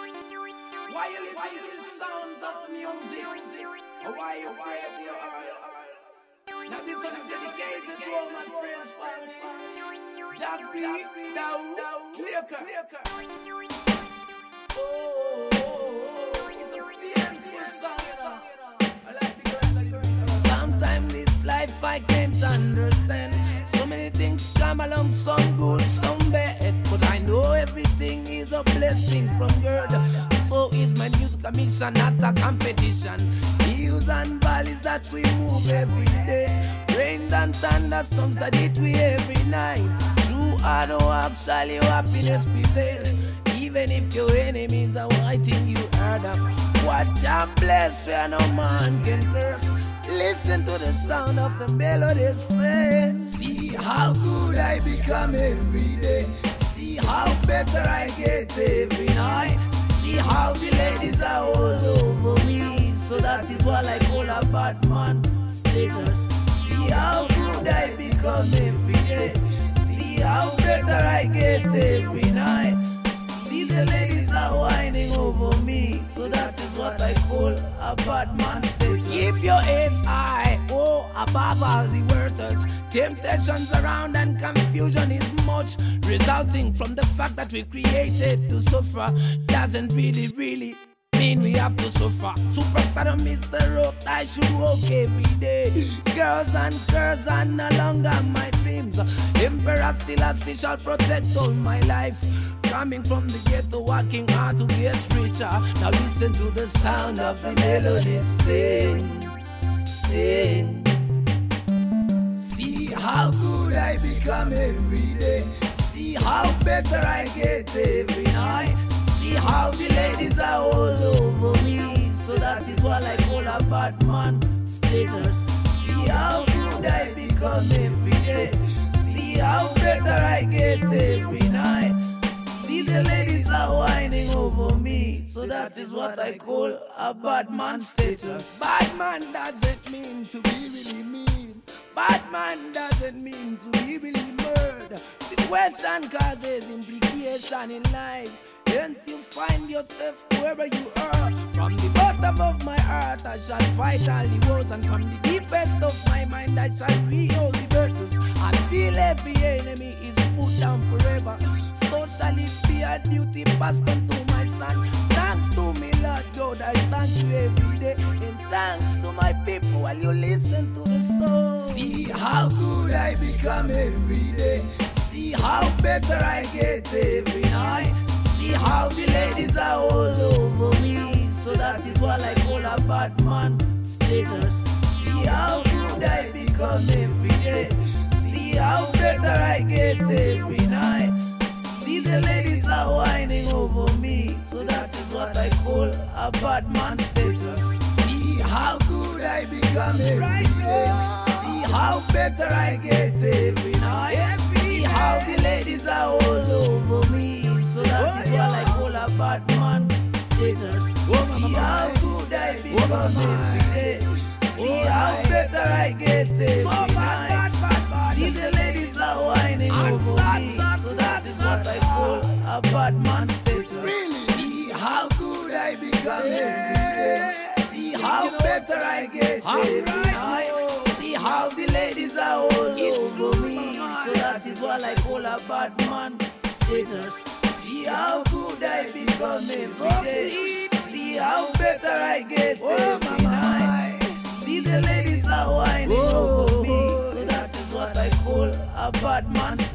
Why you listen to the sounds of the music? Or why you pray for your heart? Now this one is dedicated to all my friends, family. Jack B, Dow, Clear Cut. Oh, it's a beautiful song, you know. I like the girls. Sometimes this life I can't understand. So many things come along, some good, some bad. But I know everything is a blessing from God. So is my music a mission, not a competition. Hills and valleys that we move every day. Rains and thunderstorms that hit we every night. Through hard work shall your happiness prevail. Even if your enemies are fighting you harder. Watch and bless where no man can curse. Listen to the sound of the melody say. See how good I become every day. See how better I get every night. See how the ladies are all over me. So that is what I call a bad man status. See how good I become every day. See how better I get every night. See the ladies are whining over me. So that is what I call a bad man status. Keep your heads high, oh, above all the worthless. Temptations around and confusion is much, resulting from the fact that we created to suffer. Doesn't really mean we have to suffer. Superstar Mr. Rope, I should walk every day. Girls and girls are no longer my dreams. Emperor Selassie shall protect all my life. Coming from the ghetto, working hard to get richer. Now listen to the sound of the melody sing, sing. See how good I become every day. See how better I get every night. See how the ladies are all over me. So that is what I call a bad man status. See how good I become every day. See how better I get every night. See the ladies are whining over me. So that is what I call a bad man status. Bad man doesn't mean to be really mean. Bad man doesn't mean to be really murder. Situation causes implication in life. Hence you find yourself wherever you are. From the bottom of my heart I shall fight all the wars. And from the deepest of my mind I shall rehold the battles. Until every enemy is put down forever. So shall it be a duty passed on to my son. Thanks to me Lord God, I thank you every day. And thanks to my people while you listen to the song. See how good I become every day. See how better I get every night. See how the ladies are all over me. So that is what I call a bad man status. See how good I become every day. See how better I get every night. See the ladies are whining over me. So that is what I call a bad man status. See how good I become every day. See how better I get every night. See how the ladies are all over me. So that is what I call a bad man status. See how good I become every day. See how better I get every night. See the ladies are whining over me. So that is what I call a bad man status. See how good I become every day. See how better I get every night. See how the ladies are all over me. So that is what I call a bad man status. See how good I become every day. See how better I get every night. See the ladies are whining over me. So that is what I call a bad man.